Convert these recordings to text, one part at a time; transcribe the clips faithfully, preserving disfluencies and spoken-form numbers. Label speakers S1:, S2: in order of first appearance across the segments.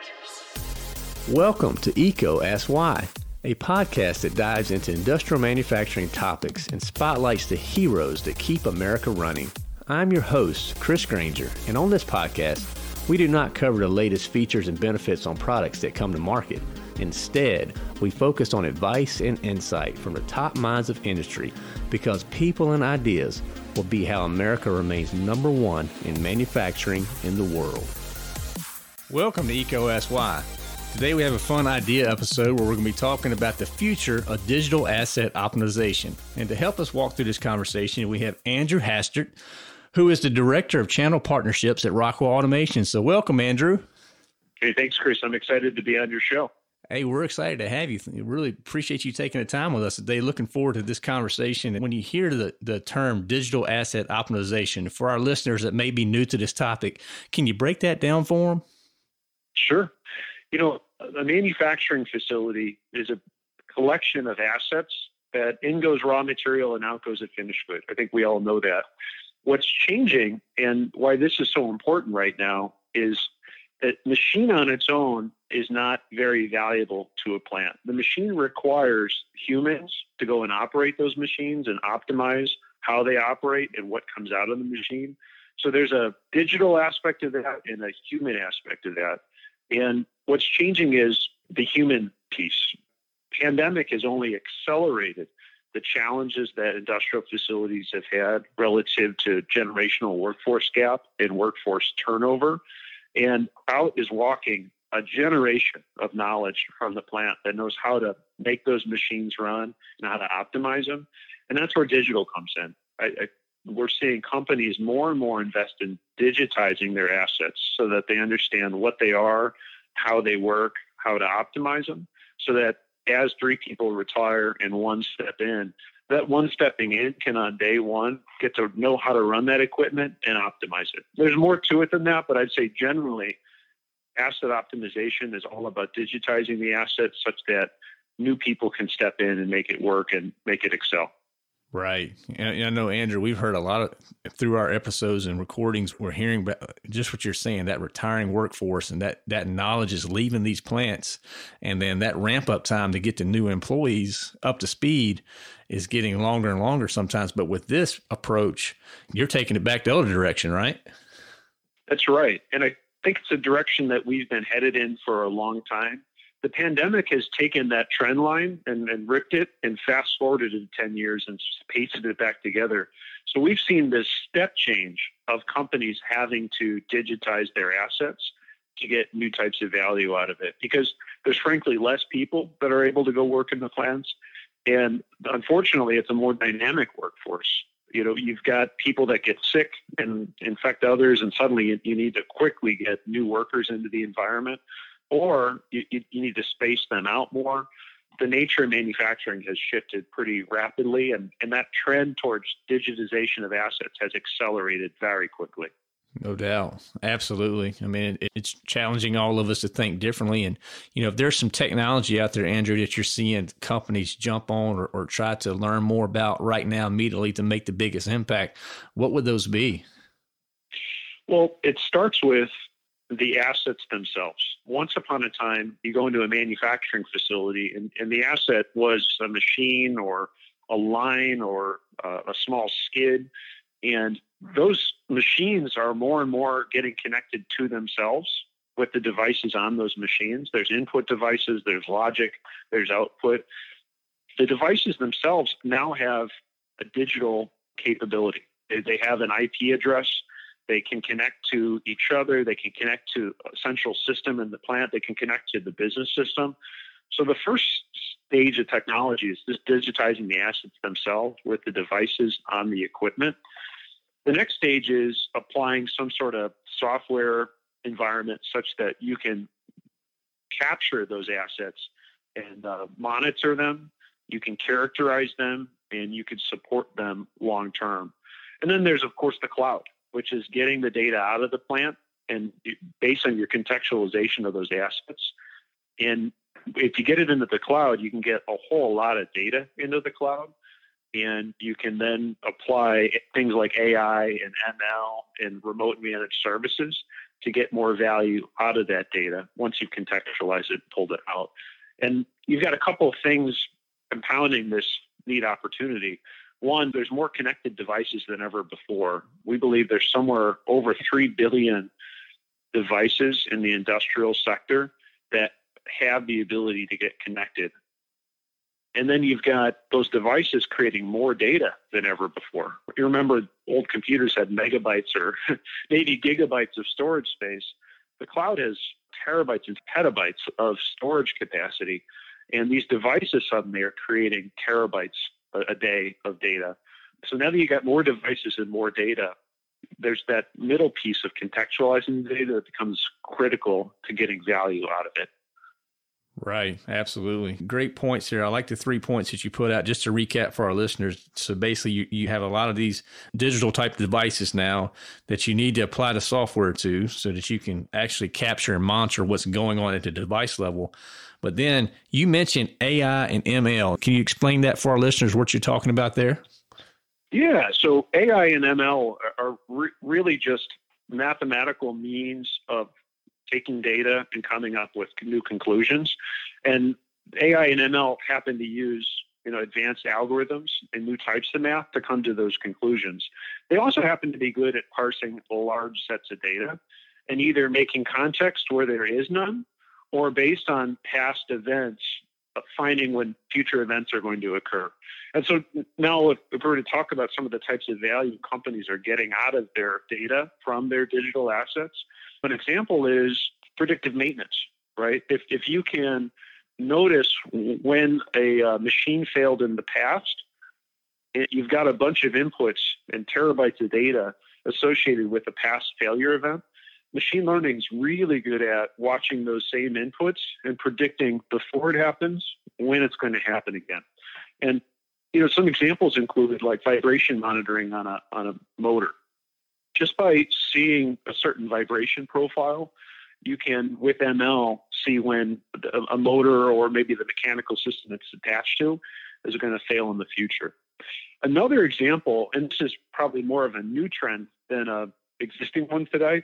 S1: Welcome to EECO Ask Why, a podcast that dives into industrial manufacturing topics and spotlights the heroes that keep America running. I'm your host, Chris Granger, and on this podcast, we do not cover the latest features and benefits on products that come to market. Instead, we focus on advice and insight from the top minds of industry because people and ideas will be how America remains number one in manufacturing in the world. Welcome to EECO Ask Why. Today we have a fun idea episode where we're going to be talking about the future of digital asset optimization. And to help us walk through this conversation, we have Andrew Hastert, who is the Director of Channel Partnerships at Rockwell Automation. So welcome, Andrew.
S2: Hey, thanks, Chris. I'm excited to be on your show.
S1: Hey, we're excited to have you. Really appreciate you taking the time with us today. Looking forward to this conversation. And when you hear the, the term digital asset optimization, for our listeners that may be new to this topic, can you break that down for them?
S2: Sure. You know, a manufacturing facility is a collection of assets that in goes raw material and out goes a finished good. I think we all know that. What's changing and why this is so important right now is that machine on its own is not very valuable to a plant. The machine requires humans to go and operate those machines and optimize how they operate and what comes out of the machine. So there's a digital aspect of that and a human aspect of that. And what's changing is the human piece. Pandemic has only accelerated the challenges that industrial facilities have had relative to generational workforce gap and workforce turnover. And out is walking a generation of knowledge from the plant that knows how to make those machines run and how to optimize them. And that's where digital comes in. I, I, we're seeing companies more and more invest in digitizing their assets so that they understand what they are, how they work, how to optimize them, so that as three people retire and one step in, that one stepping in can on day one get to know how to run that equipment and optimize it. There's more to it than that, but I'd say generally asset optimization is all about digitizing the assets such that new people can step in and make it work and make it excel.
S1: Right. And I know, Andrew, we've heard a lot of, through our episodes and recordings, we're hearing about just what you're saying, that retiring workforce and that, that knowledge is leaving these plants. And then that ramp up time to get the new employees up to speed is getting longer and longer sometimes. But with this approach, you're taking it back the other direction, right?
S2: That's right. And I think it's a direction that we've been headed in for a long time. The pandemic has taken that trend line and, and ripped it and fast forwarded it ten years and pasted it back together. So we've seen this step change of companies having to digitize their assets to get new types of value out of it because there's frankly less people that are able to go work in the plants. And unfortunately, it's a more dynamic workforce. You know, you've got people that get sick and infect others, and suddenly you, you need to quickly get new workers into the environment. Or you, you need to space them out more. The nature of manufacturing has shifted pretty rapidly, and, and that trend towards digitization of assets has accelerated very quickly.
S1: No doubt. Absolutely. I mean, it, it's challenging all of us to think differently. And, you know, if there's some technology out there, Andrew, that you're seeing companies jump on or, or try to learn more about right now immediately to make the biggest impact, what would those be?
S2: Well, it starts with the assets themselves. Once upon a time, you go into a manufacturing facility and, and the asset was a machine or a line or uh, a small skid. And those machines are more and more getting connected to themselves with the devices on those machines. There's input devices, there's logic, there's output. The devices themselves now have a digital capability. They, they have an I P address. They can connect to each other. They can connect to a central system in the plant. They can connect to the business system. So the first stage of technology is just digitizing the assets themselves with the devices on the equipment. The next stage is applying some sort of software environment such that you can capture those assets and uh, monitor them. You can characterize them and you can support them long term. And then there's, of course, the cloud, which is getting the data out of the plant and based on your contextualization of those assets. And if you get it into the cloud, you can get a whole lot of data into the cloud. And you can then apply things like A I and M L and remote managed services to get more value out of that data once you contextualize it, pulled it out. And you've got a couple of things compounding this neat opportunity. One, there's more connected devices than ever before. We believe there's somewhere over three billion devices in the industrial sector that have the ability to get connected. And then you've got those devices creating more data than ever before. You remember old computers had megabytes or maybe gigabytes of storage space. The cloud has terabytes and petabytes of storage capacity. And these devices suddenly are creating terabytes a, a day of data. So now that you got more devices and more data, there's that middle piece of contextualizing the data that becomes critical to getting value out of it.
S1: Right. Absolutely. Great points here. I like the three points that you put out. Just to recap for our listeners. So basically you, you have a lot of these digital type devices now that you need to apply the software to so that you can actually capture and monitor what's going on at the device level. But then you mentioned A I and M L. Can you explain that for our listeners, what you're talking about there?
S2: Yeah. So A I and M L are re- really just mathematical means of taking data and coming up with new conclusions. And A I and M L happen to use, you know, advanced algorithms and new types of math to come to those conclusions. They also happen to be good at parsing large sets of data and either making context where there is none or based on past events, finding when future events are going to occur. And so now if we were to talk about some of the types of value companies are getting out of their data from their digital assets, an example is predictive maintenance, right? If if you can notice when a uh, machine failed in the past, it, you've got a bunch of inputs and terabytes of data associated with a past failure event. Machine learning is really good at watching those same inputs and predicting before it happens when it's going to happen again. And you know, some examples include like vibration monitoring on a on a motor. Just by seeing a certain vibration profile, you can, with M L, see when a motor or maybe the mechanical system it's attached to is going to fail in the future. Another example, and this is probably more of a new trend than an existing one today,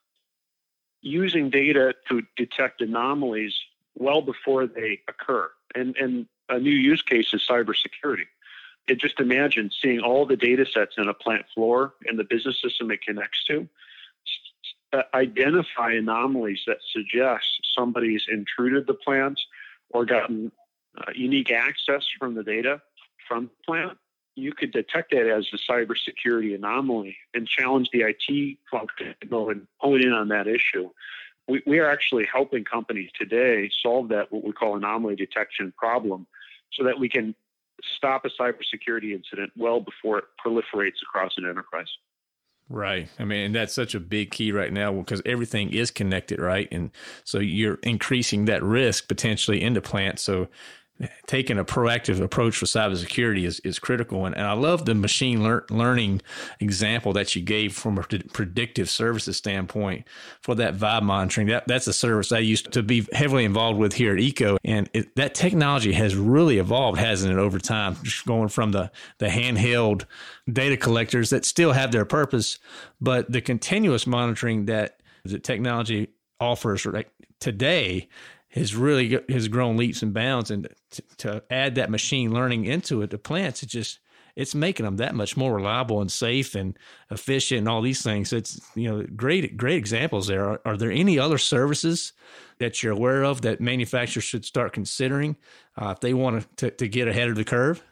S2: using data to detect anomalies well before they occur. And, and a new use case is cybersecurity. It just imagine seeing all the data sets in a plant floor and the business system it connects to, uh, identify anomalies that suggest somebody's intruded the plant or gotten uh, unique access from the data from the plant. You could detect that as a cybersecurity anomaly and challenge the I T function to go and hone in on that issue. We, we are actually helping companies today solve that, what we call anomaly detection problem, so that we can stop a cybersecurity incident well before it proliferates across an enterprise.
S1: Right. I mean, and that's such a big key right now because everything is connected, right? And so you're increasing that risk potentially in the plant. So taking a proactive approach for cybersecurity is, is critical. And, and I love the machine lear- learning example that you gave from a predictive services standpoint for that vibe monitoring. That That's a service I used to be heavily involved with here at EECO. And it, that technology has really evolved, hasn't it, over time, just going from the, the handheld data collectors that still have their purpose, but the continuous monitoring that the technology offers right today has really has grown leaps and bounds, and to, to add that machine learning into it, the plants, it's just it's making them that much more reliable and safe and efficient and all these things. So it's you know great great examples there. Are, are there any other services that you're aware of that manufacturers should start considering uh, if they want to to get ahead of the curve?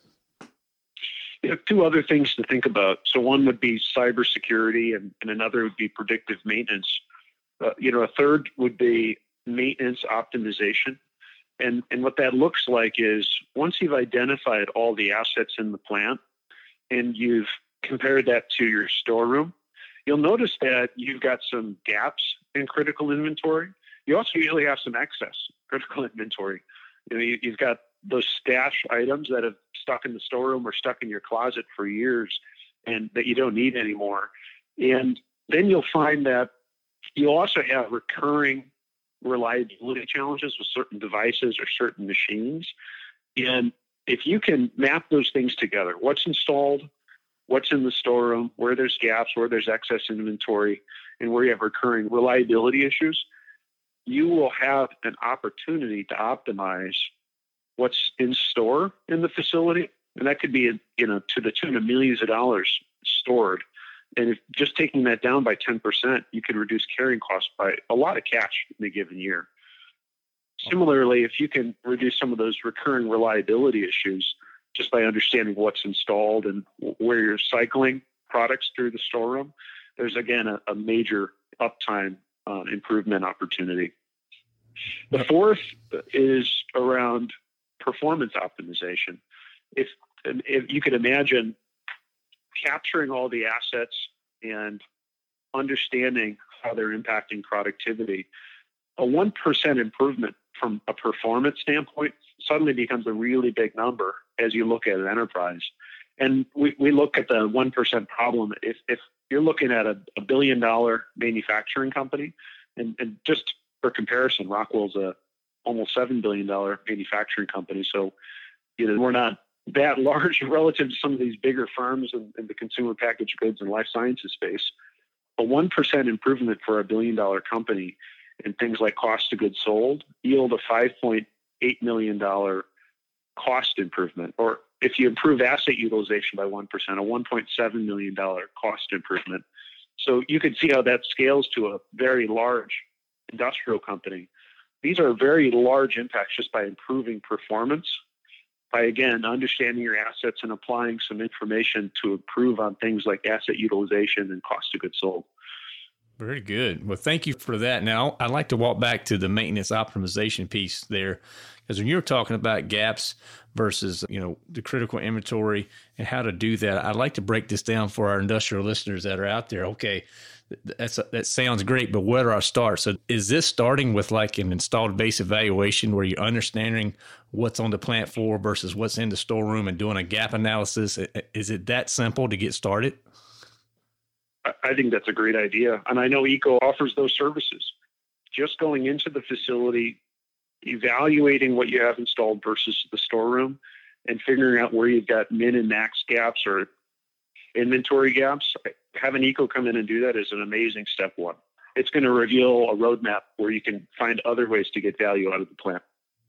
S2: You know, two other things to think about. So one would be cybersecurity, and, and another would be predictive maintenance. Uh, you know, a third would be maintenance optimization. And, and what that looks like is once you've identified all the assets in the plant and you've compared that to your storeroom, you'll notice that you've got some gaps in critical inventory. You also usually have some excess critical inventory. You know, you, you've got those stash items that have stuck in the storeroom or stuck in your closet for years and that you don't need anymore. And then you'll find that you also have recurring reliability challenges with certain devices or certain machines. And if you can map those things together, what's installed, what's in the storeroom, where there's gaps, where there's excess inventory, and where you have recurring reliability issues, you will have an opportunity to optimize what's in store in the facility. And that could be, you know, to the tune of millions of dollars stored. And if just taking that down by ten percent, you could reduce carrying costs by a lot of cash in a given year. Similarly, if you can reduce some of those recurring reliability issues just by understanding what's installed and where you're cycling products through the storeroom, there's, again, a, a major uptime uh, improvement opportunity. The fourth is around performance optimization. If, if you could imagine capturing all the assets and understanding how they're impacting productivity, a one percent improvement from a performance standpoint suddenly becomes a really big number as you look at an enterprise. And we, we look at the one percent problem. If, if you're looking at a, a billion dollar manufacturing company, and, and just for comparison, Rockwell's a almost seven billion dollars manufacturing company. So, you know, we're not that large relative to some of these bigger firms in, in the consumer packaged goods and life sciences space. A one percent improvement for a billion dollar company in things like cost of goods sold yield a five point eight million dollars cost improvement. Or if you improve asset utilization by one percent, a one point seven million dollars cost improvement. So you can see how that scales to a very large industrial company. These are very large impacts just by improving performance, by, again, understanding your assets and applying some information to improve on things like asset utilization and cost of goods sold.
S1: Very good. Well, thank you for that. Now, I'd like to walk back to the maintenance optimization piece there, because when you're talking about gaps versus, you know, the critical inventory and how to do that, I'd like to break this down for our industrial listeners that are out there. Okay, that's a, that sounds great, but where do I start? So is this starting with like an installed base evaluation where you're understanding what's on the plant floor versus what's in the storeroom and doing a gap analysis? Is it that simple to get started?
S2: I think that's a great idea. And I know ECO offers those services. Just going into the facility, evaluating what you have installed versus the storeroom, and figuring out where you've got min and max gaps or inventory gaps. Having ECO come in and do that is an amazing step one. It's going to reveal a roadmap where you can find other ways to get value out of the plant.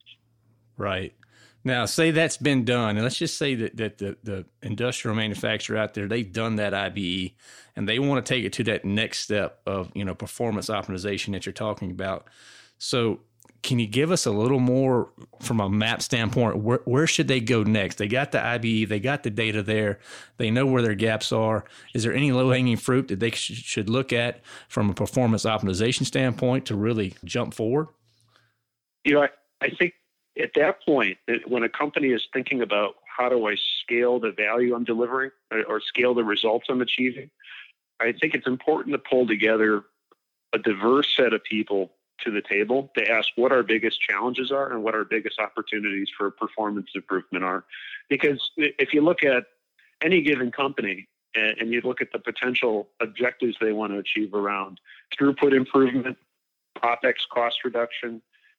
S1: Right. Now, say that's been done, and let's just say that, that the, the industrial manufacturer out there, they've done that I B E, and they want to take it to that next step of, you know, performance optimization that you're talking about. So can you give us a little more from a map standpoint? Where, where should they go next? They got the I B E, they got the data there, they know where their gaps are. Is there any low-hanging fruit that they sh- should look at from a performance optimization standpoint to really jump forward?
S2: You know, I, I think at that point, when a company is thinking about how do I scale the value I'm delivering or, or scale the results I'm achieving, I think it's important to pull together a diverse set of people to the table to ask what our biggest challenges are and what our biggest opportunities for performance improvement are. Because if you look at any given company and, and you look at the potential objectives they want to achieve around throughput improvement, OpEx cost reduction,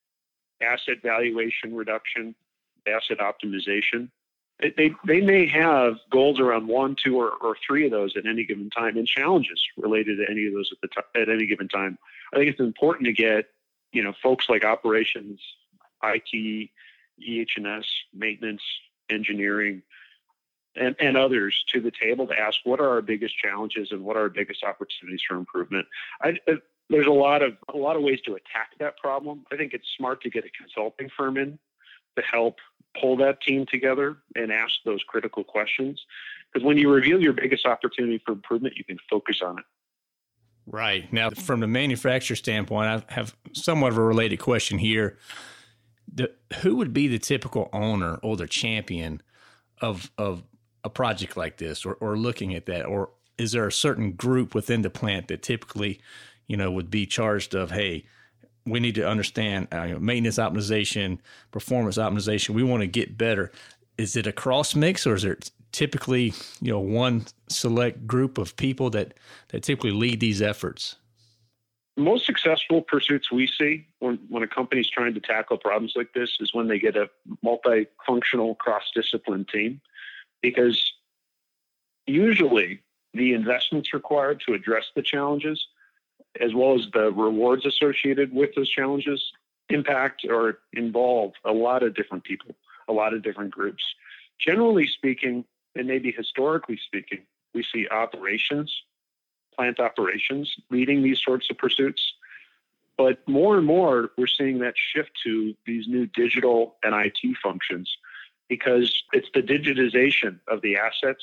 S2: asset valuation reduction, asset optimization, they, they, they may have goals around one, two, or, or three of those at any given time, and challenges related to any of those at the t- at any given time. I think it's important to get, you know, folks like operations, I T, E H and S, maintenance, engineering, and, and others to the table to ask what are our biggest challenges and what are our biggest opportunities for improvement. I, I, there's a lot of a lot of ways to attack that problem. I think it's smart to get a consulting firm in to help pull that team together and ask those critical questions. Because when you reveal your biggest opportunity for improvement, you can focus on it.
S1: Right. Now, from the manufacturer standpoint, I have somewhat of a related question here. The, who would be the typical owner or the champion of of a project like this, or, or looking at that? Or is there a certain group within the plant that typically, you know, would be charged of, hey, we need to understand uh, you know, maintenance optimization, performance optimization. We want to get better. Is it a cross mix, or is there typically, you know, one select group of people that, that typically lead these efforts?
S2: Most successful pursuits we see when, when a company's trying to tackle problems like this is when they get a multifunctional, cross-discipline team, because usually the investments required to address the challenges, as well as the rewards associated with those challenges, impact or involve a lot of different people, a lot of different groups. Generally speaking, and maybe historically speaking, we see operations, plant operations leading these sorts of pursuits. But more and more, we're seeing that shift to these new digital and I T functions, because it's the digitization of the assets,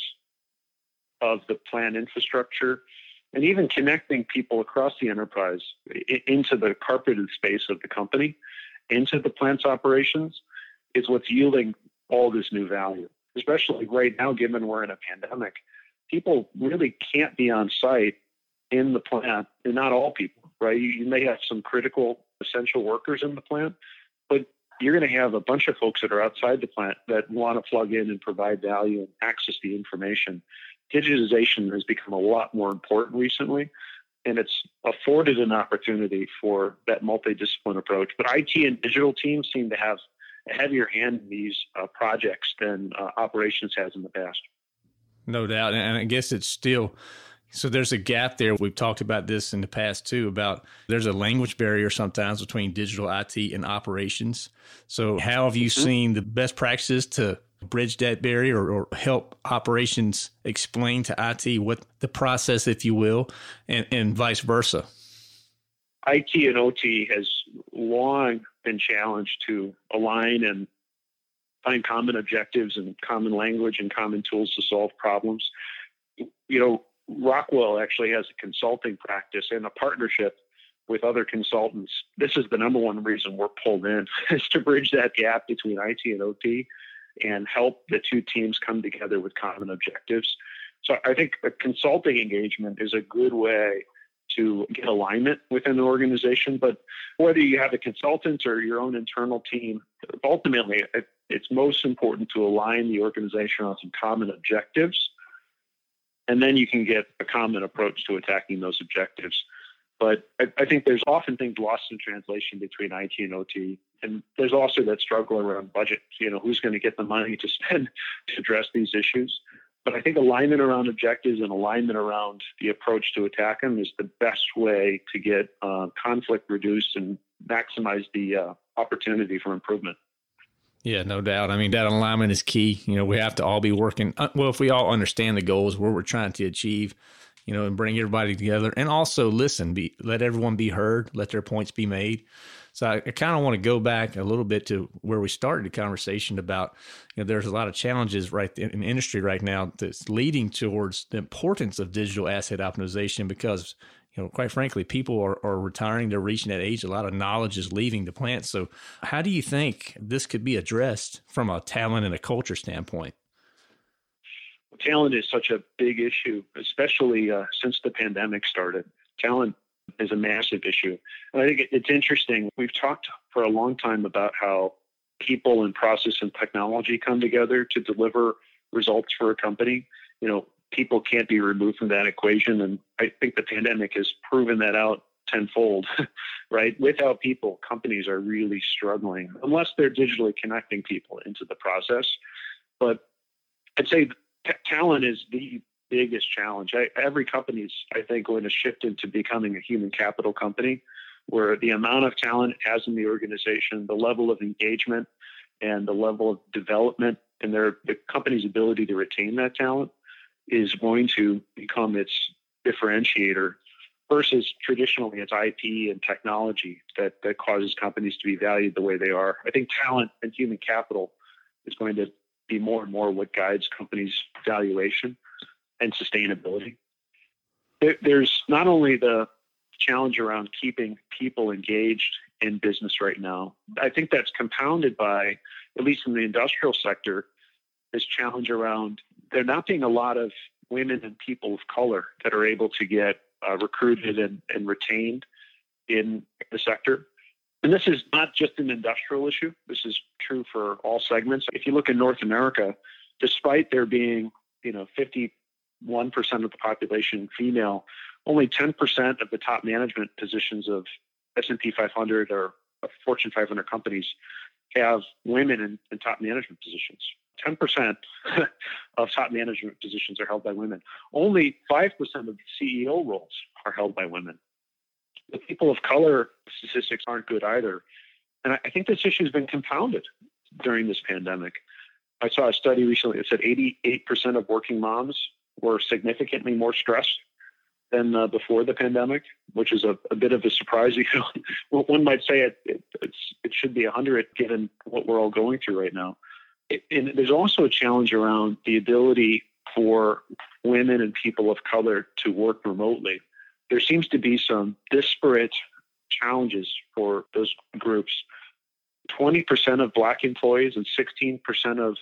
S2: of the plant infrastructure, and even connecting people across the enterprise into the carpeted space of the company, into the plant's operations, is what's yielding all this new value. Especially right now, given we're in a pandemic, people really can't be on site in the plant, and not all people, right? You, you may have some critical, essential workers in the plant, but you're going to have a bunch of folks that are outside the plant that want to plug in and provide value and access the information. Digitization has become a lot more important recently, and it's afforded an opportunity for that multidiscipline approach. But I T and digital teams seem to have a heavier hand in these uh, projects than uh, operations has in the past.
S1: No doubt. And I guess it's still, so there's a gap there. We've talked about this in the past too, about there's a language barrier sometimes between digital I T and operations. So how have you mm-hmm. seen the best practices to bridge that barrier, or, or help operations explain to I T what the process, if you will, and, and vice versa?
S2: I T and O T has long been challenged to align and find common objectives and common language and common tools to solve problems. You know, Rockwell actually has a consulting practice and a partnership with other consultants. This is the number one reason we're pulled in, is to bridge that gap between I T and O T and help the two teams come together with common objectives. So I think a consulting engagement is a good way to get alignment within the organization. But whether you have a consultant or your own internal team, ultimately it's most important to align the organization on some common objectives, and then you can get a common approach to attacking those objectives. But I, I think there's often things lost in translation between I T and O T. And there's also that struggle around budget. You know, who's going to get the money to spend to address these issues? But I think alignment around objectives and alignment around the approach to attack them is the best way to get uh, conflict reduced and maximize the uh, opportunity for improvement.
S1: Yeah, no doubt. I mean, that alignment is key. You know, we have to all be working. Well, if we all understand the goals, where we're trying to achieve, you know, and bring everybody together, and also listen, be, let everyone be heard, let their points be made. So I, I kind of want to go back a little bit to where we started the conversation about, you know, there's a lot of challenges right in the industry right now that's leading towards the importance of digital asset optimization, because, you know, quite frankly, people are, are retiring, they're reaching that age, a lot of knowledge is leaving the plant. So how do you think this could be addressed from a talent and a culture standpoint?
S2: Talent is such a big issue, especially uh, since the pandemic started. Talent is a massive issue. And I think it's interesting. We've talked for a long time about how people and process and technology come together to deliver results for a company. You know, people can't be removed from that equation. And I think the pandemic has proven that out tenfold, right? Without people, companies are really struggling unless they're digitally connecting people into the process. But I'd say t- talent is the biggest challenge. I, every company is, I think, going to shift into becoming a human capital company, where the amount of talent it has in the organization, the level of engagement, and the level of development, and their the company's ability to retain that talent is going to become its differentiator, versus traditionally it's I P and technology that, that causes companies to be valued the way they are. I think talent and human capital is going to be more and more what guides companies' valuation and sustainability. There, there's not only the challenge around keeping people engaged in business right now. I think that's compounded by, at least in the industrial sector, this challenge around there not being a lot of women and people of color that are able to get uh, recruited and, and retained in the sector. And this is not just an industrial issue. This is true for all segments. If you look in North America, despite there being, you know, fifty-one percent of the population female, only ten percent of the top management positions of S and P five hundred or Fortune five hundred companies have women in, in top management positions. ten percent of top management positions are held by women. Only five percent of C E O roles are held by women. The people of color statistics aren't good either. And I think this issue has been compounded during this pandemic. I saw a study recently that said eighty-eight percent of working moms were significantly more stressed than uh, before the pandemic, which is a, a bit of a surprise. You know, one might say it, it, it's, it should be one hundred given what we're all going through right now. It, and there's also a challenge around the ability for women and people of color to work remotely. There seems to be some disparate challenges for those groups. twenty percent of Black employees and sixteen percent of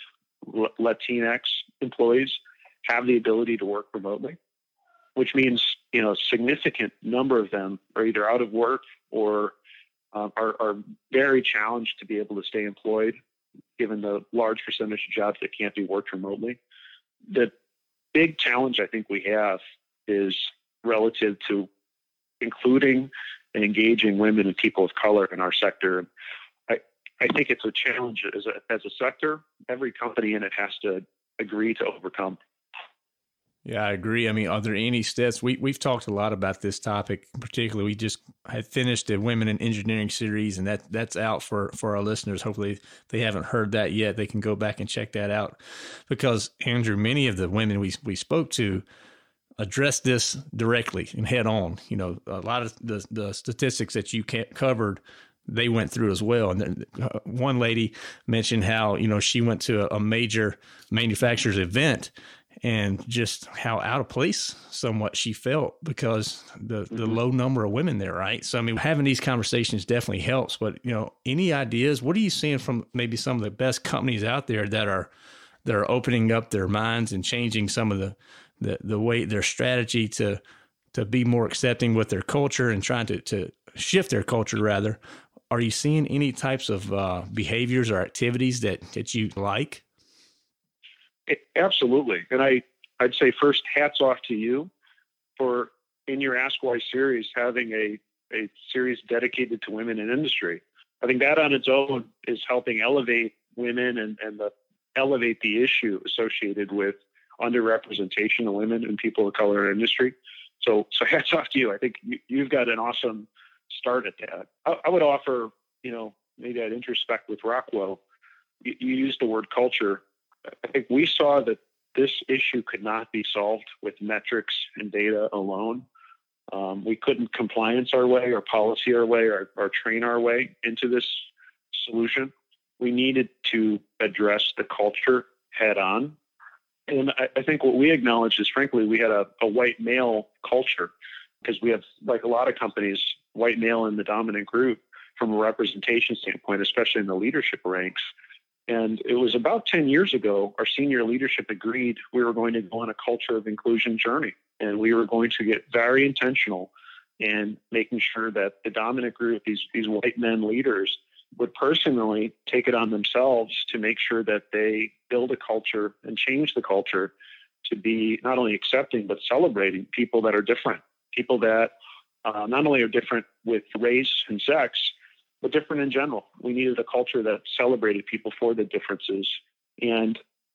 S2: Latinx employees have the ability to work remotely, which means, you know, a significant number of them are either out of work or uh, are, are very challenged to be able to stay employed, given the large percentage of jobs that can't be worked remotely. The big challenge I think we have is relative to including and engaging women and people of color in our sector. I, I think it's a challenge as a, as a sector. Every company in it has to agree to overcome.
S1: Yeah, I agree. I mean, are there any steps? We, we've talked a lot about this topic. Particularly, we just had finished the Women in Engineering series, and that that's out for, for our listeners. Hopefully, if they haven't heard that yet, they can go back and check that out. Because, Andrew, many of the women we we spoke to addressed this directly and head on. You know, a lot of the, the statistics that you covered, they went through as well. And then uh, one lady mentioned how, you know, she went to a, a major manufacturer's event and just how out of place somewhat she felt because the, the mm-hmm. low number of women there, right? So, I mean, having these conversations definitely helps. But, you know, any ideas? What are you seeing from maybe some of the best companies out there that are that are opening up their minds and changing some of the the, the way, their strategy to to be more accepting with their culture and trying to, to shift their culture, rather? Are you seeing any types of uh, behaviors or activities that, that you like?
S2: Absolutely. And I, I'd say first, hats off to you for, in your Ask Why series, having a, a series dedicated to women in industry. I think that on its own is helping elevate women and, and the, elevate the issue associated with underrepresentation of women and people of color in industry. So, so hats off to you. I think you, you've got an awesome start at that. I, I would offer, you know, maybe I'd introspect with Rockwell. You, you used the word culture. I think we saw that this issue could not be solved with metrics and data alone. Um, we couldn't compliance our way or policy our way or, or train our way into this solution. We needed to address the culture head on. And I, I think what we acknowledged is, frankly, we had a, a white male culture because we have, like a lot of companies, white male in the dominant group from a representation standpoint, especially in the leadership ranks. And it was about ten years ago, our senior leadership agreed we were going to go on a culture of inclusion journey. And we were going to get very intentional in making sure that the dominant group, these, these white men leaders, would personally take it on themselves to make sure that they build a culture and change the culture to be not only accepting, but celebrating people that are different, people that uh, not only are different with race and sex, but different in general. We needed a culture that celebrated people for the differences and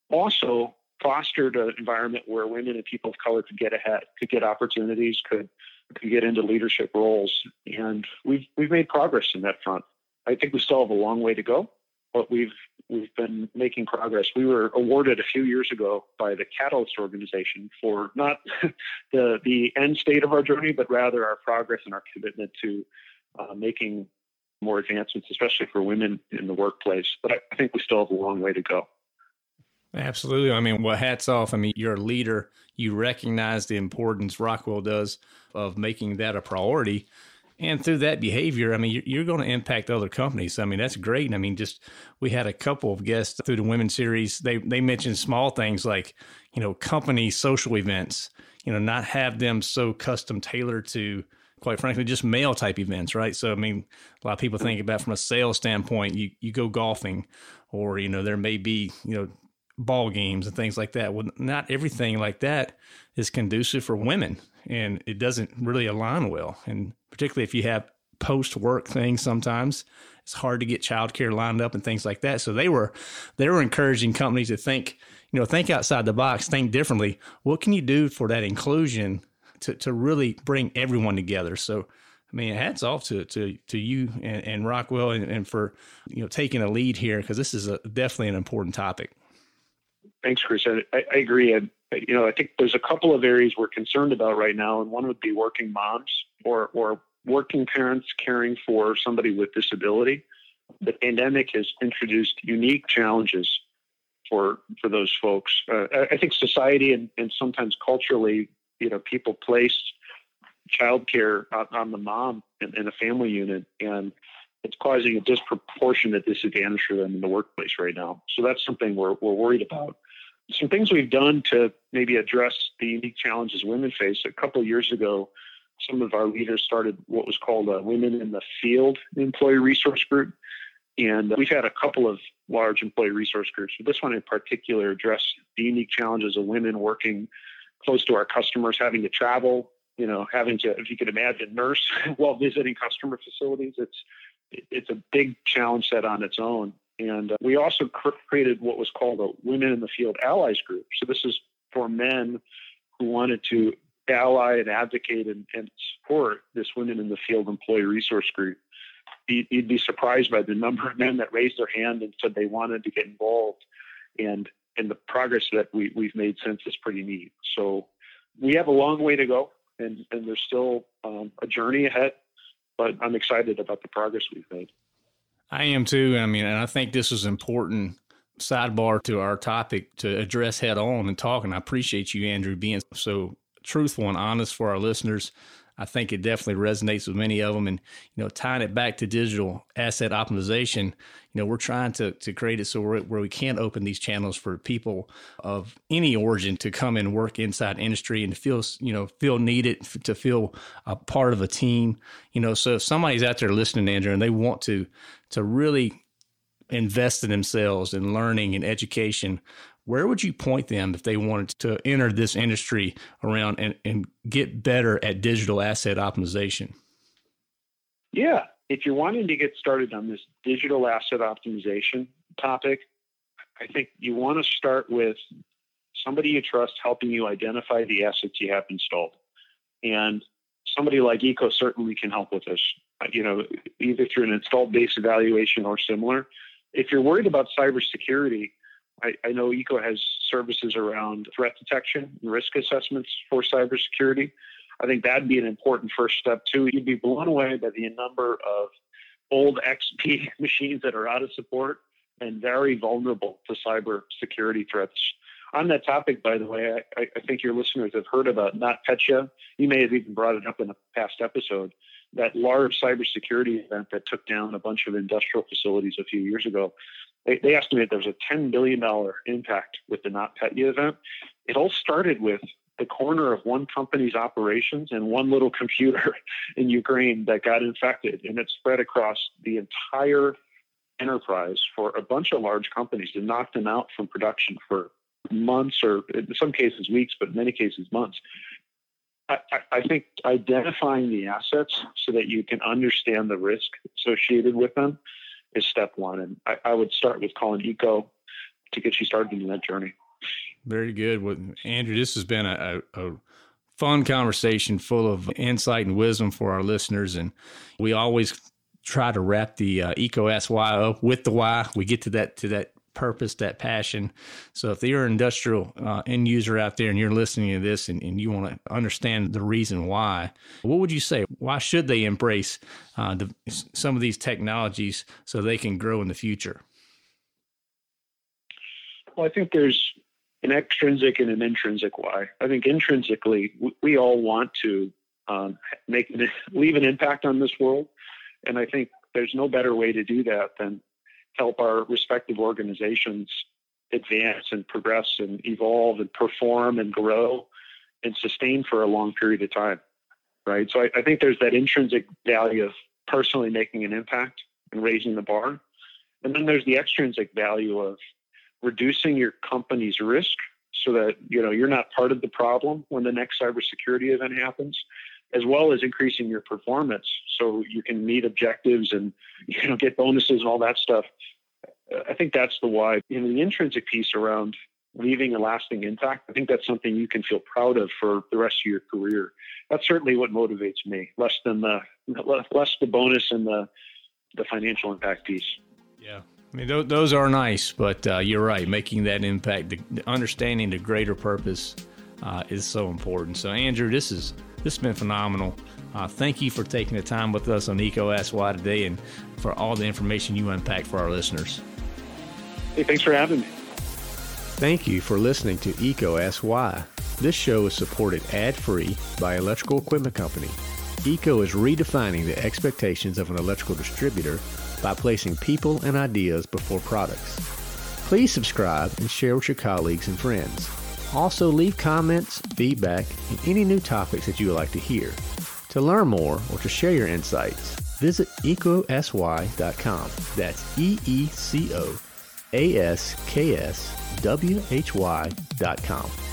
S2: also fostered an environment where women and people of color could get ahead, could get opportunities, could could get into leadership roles. And we've we've made progress in that front. I think we still have a long way to go, but we've we've been making progress. We were awarded a few years ago by the Catalyst organization for not the the end state of our journey, but rather our progress and our commitment to uh, making more advancements, especially for women in the workplace. But I, I think we still have a long way to go.
S1: Absolutely. I mean, well, hats off. I mean, you're a leader. You recognize the importance, Rockwell does, of making that a priority. And through that behavior, I mean, you're going to impact other companies. I mean, that's great. I mean, just we had a couple of guests through the Women series. They they mentioned small things like, you know, company social events, you know, not have them so custom tailored to, quite frankly, just male type events, right? So, I mean, a lot of people think about from a sales standpoint, you, you go golfing or, you know, there may be, you know, ball games and things like that. Well, not everything like that is conducive for women, and it doesn't really align well. And particularly if you have post-work thing sometimes. It's hard to get childcare lined up and things like that. So they were they were encouraging companies to think, you know, think outside the box, think differently. What can you do for that inclusion to, to really bring everyone together? So, I mean, hats off to to to you and, and Rockwell and, and for, you know, taking a lead here, because this is a, definitely an important topic.
S2: Thanks, Chris. I, I agree. I, you know, I think there's a couple of areas we're concerned about right now, and one would be working moms or or working parents caring for somebody with disability. The pandemic has introduced unique challenges for for those folks. Uh, I, I think society and, and sometimes culturally, you know, people place childcare on, on the mom in, in a family unit, and it's causing a disproportionate disadvantage for them in the workplace right now. So that's something we're we're worried about. Some things we've done to maybe address the unique challenges women face. A couple of years ago, some of our leaders started what was called a Women in the Field Employee Resource Group. And we've had a couple of large employee resource groups, but this one in particular addressed the unique challenges of women working close to our customers, having to travel, you know, having to, if you could imagine, nurse while visiting customer facilities. It's it's a big challenge set on its own. And uh, we also cr- created what was called a Women in the Field Allies Group. So this is for men who wanted to ally and advocate and, and support this Women in the Field Employee Resource Group. You'd be surprised by the number of men that raised their hand and said they wanted to get involved. And and the progress that we, we've made since is pretty neat. So we have a long way to go, and, and there's still um, a journey ahead, but I'm excited about the progress we've made.
S1: I am too. I mean, and I think this is important sidebar to our topic to address head on and talk. And I appreciate you, Andrew, being so truthful and honest for our listeners. I think it definitely resonates with many of them. And, you know, tying it back to digital asset optimization, you know, we're trying to to create it so we're, where we can open these channels for people of any origin to come and work inside industry and to feel, you know, feel needed, to feel a part of a team. You know, so if somebody's out there listening, Andrew, and they want to to really invest in themselves in learning and education, where would you point them if they wanted to enter this industry around and, and get better at digital asset optimization?
S2: Yeah. If you're wanting to get started on this digital asset optimization topic, I think you want to start with somebody you trust helping you identify the assets you have installed. And somebody like Eco certainly can help with this, you know, either through an installed base evaluation or similar. If you're worried about cybersecurity, I, I know Eco has services around threat detection and risk assessments for cybersecurity. I think that'd be an important first step too. You'd be blown away by the number of old X P machines that are out of support and very vulnerable to cybersecurity threats. On that topic, by the way, I, I think your listeners have heard about NotPetya. You may have even brought it up in a past episode. That large cybersecurity event that took down a bunch of industrial facilities a few years ago. They, they estimate there was a ten billion dollars impact with the NotPetya event. It all started with the corner of one company's operations and one little computer in Ukraine that got infected, and it spread across the entire enterprise for a bunch of large companies and knocked them out from production for months, or in some cases weeks, but in many cases months. I, I think identifying the assets so that you can understand the risk associated with them is step one. And I, I would start with calling Eco to get you started in that journey.
S1: Very good. Well, Andrew, this has been a, a, a fun conversation full of insight and wisdom for our listeners. And we always try to wrap the uh, Eco Ask Why up with the why. We get to that, to that purpose, that passion. So if you're an industrial uh, end user out there and you're listening to this and, and you want to understand the reason why, what would you say? Why should they embrace uh, the, some of these technologies so they can grow in the future?
S2: Well, I think there's an extrinsic and an intrinsic why. I think intrinsically, we, we all want to um, make leave an impact on this world. And I think there's no better way to do that than help our respective organizations advance and progress and evolve and perform and grow and sustain for a long period of time, right? So I, I think there's that intrinsic value of personally making an impact and raising the bar. And then there's the extrinsic value of reducing your company's risk so that, you know, you're not part of the problem when the next cybersecurity event happens. as well as increasing your performance so you can meet objectives and, you know, get bonuses and all that stuff. I think that's the why. You know, the intrinsic piece around leaving a lasting impact, I think that's something you can feel proud of for the rest of your career. That's certainly what motivates me, less than the less the bonus and the the financial impact piece.
S1: Yeah, I mean th- those are nice, but uh, you're right. Making that impact, the, the understanding the greater purpose, uh, is so important. So Andrew, this is this has been phenomenal. Uh, thank you for taking the time with us on EECO Ask Why today, and for all the information you unpacked for our listeners.
S2: Hey, thanks for having me.
S1: Thank you for listening to EECO Ask Why. This show is supported ad-free by Electrical Equipment Company. EECO is redefining the expectations of an electrical distributor by placing people and ideas before products. Please subscribe and share with your colleagues and friends. Also, leave comments, feedback, and any new topics that you would like to hear. To learn more or to share your insights, visit eeco s y dot com. That's E E C O A S K S W H Y dot com.